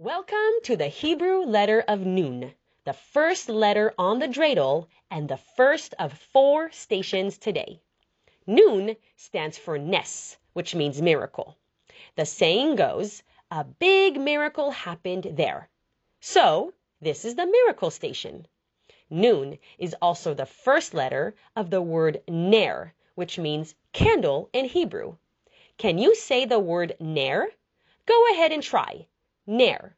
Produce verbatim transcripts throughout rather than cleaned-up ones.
Welcome to the Hebrew letter of Nun, the first letter on the dreidel and the first of four stations today. Nun stands for Nes, which means miracle. The saying goes, a big miracle happened there. So, this is the miracle station. Nun is also the first letter of the word ner, which means candle in Hebrew. Can you say the word ner? Go ahead and try. Ner.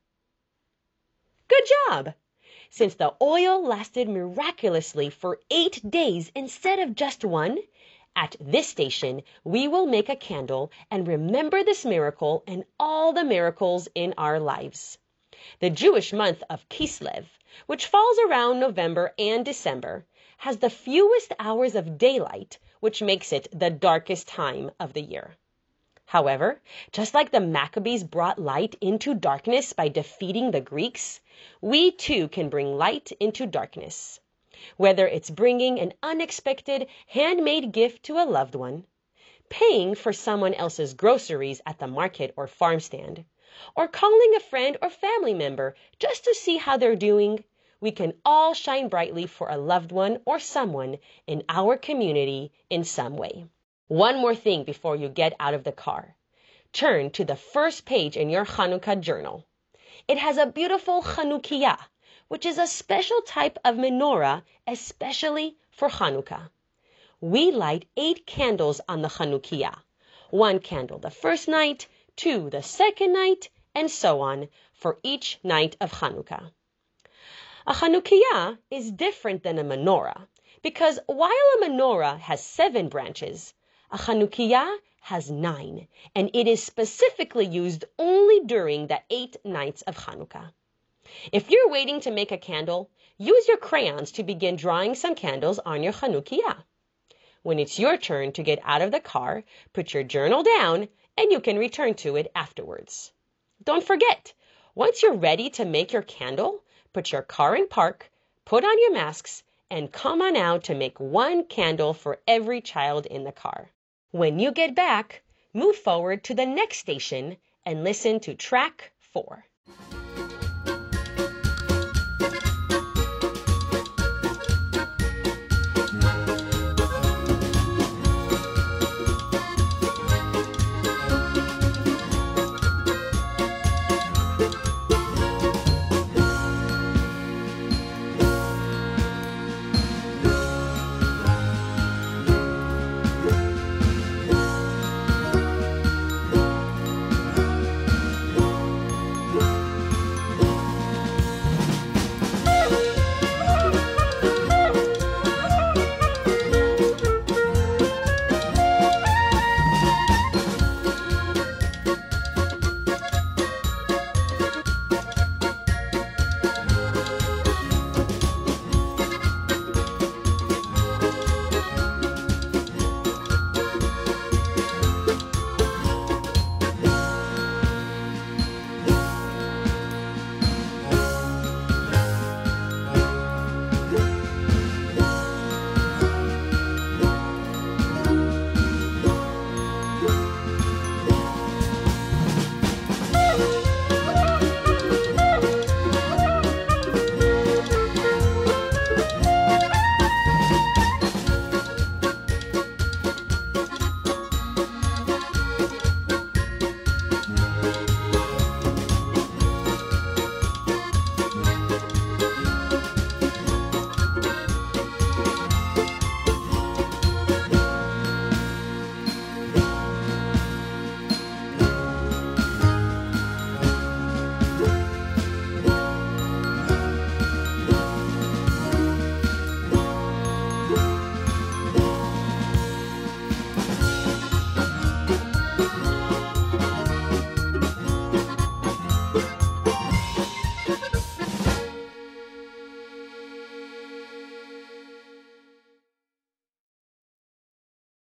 Good job! Since the oil lasted miraculously for eight days instead of just one, at this station we will make a candle and remember this miracle and all the miracles in our lives. The Jewish month of Kislev, which falls around November and December, has the fewest hours of daylight, which makes it the darkest time of the year. However, just like the Maccabees brought light into darkness by defeating the Greeks, we too can bring light into darkness. Whether it's bringing an unexpected handmade gift to a loved one, paying for someone else's groceries at the market or farm stand, or calling a friend or family member just to see how they're doing, we can all shine brightly for a loved one or someone in our community in some way. One more thing before you get out of the car. Turn to the first page in your Hanukkah journal. It has a beautiful Chanukiah, which is a special type of menorah, especially for Hanukkah. We light eight candles on the Chanukiah. One candle the first night, two the second night, and so on for each night of Hanukkah. A Chanukiah is different than a menorah because while a menorah has seven branches, a Chanukiah has nine, and it is specifically used only during the eight nights of Hanukkah. If you're waiting to make a candle, use your crayons to begin drawing some candles on your Chanukiah. When it's your turn to get out of the car, put your journal down, and you can return to it afterwards. Don't forget, once you're ready to make your candle, put your car in park, put on your masks, and come on out to make one candle for every child in the car. When you get back, move forward to the next station and listen to track four.